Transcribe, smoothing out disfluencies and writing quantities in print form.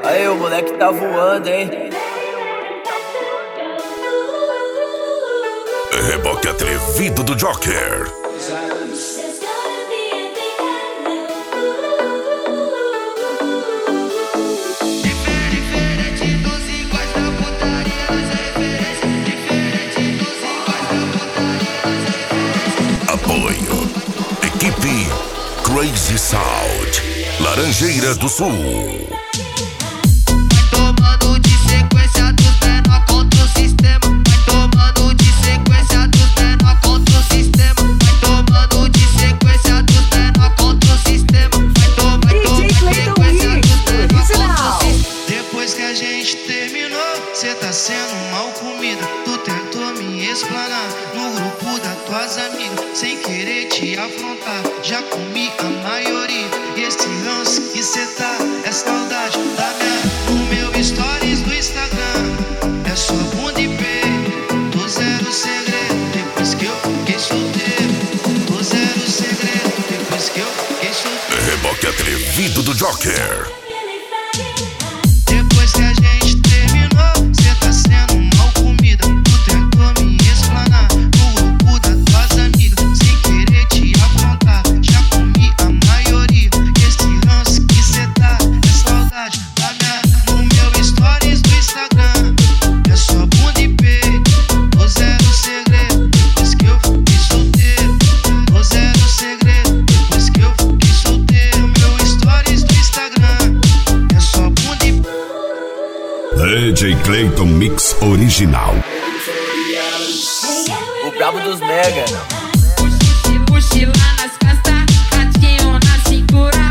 Aí, o moleque tá voando, hein? Reboque atrevido do Joker. Apoio Equipe Crazy Sound, Laranjeiras do Sul. Tomando de sequência dos menor contra o sistema. Vai tomando de sequência dos menor contra o sistema. Vai tomando de sequência dos menor contra o sistema. Vai tomando de sequência dos menor contra o sistema. Depois que a gente terminou, cê tá sendo mal comida. Tu tentou me explanar no grupo das tuas amigas, sem querer te afrontar. Já comi a maioria. Esse lance que cê tá é saudade da minha. No meu stories do Instagram é só bunda e peito. Tô zero segredo depois que eu fiquei solteiro. Tô zero segredo depois que eu fiquei solteiro. Reboque atrevido do Joker. Depois que a gente terminou, cê tá sendo mal comida. Tu tentou me explanar no grupo das tuas amigas, sem querer te afrontar. Já comi a maioria. Esse lance que cê tá é saudade da minha. No meu stories do Instagram é só bunda e peito. Tô zero segredo depois que eu fiquei solteiro. Tô zero segredo depois que eu fiquei solteiro. Meu stories do Instagram é só bunda e peito. DJ Clayton Mix Original. O brabo dos mega. Mochila nas costas, gatinho na cintura.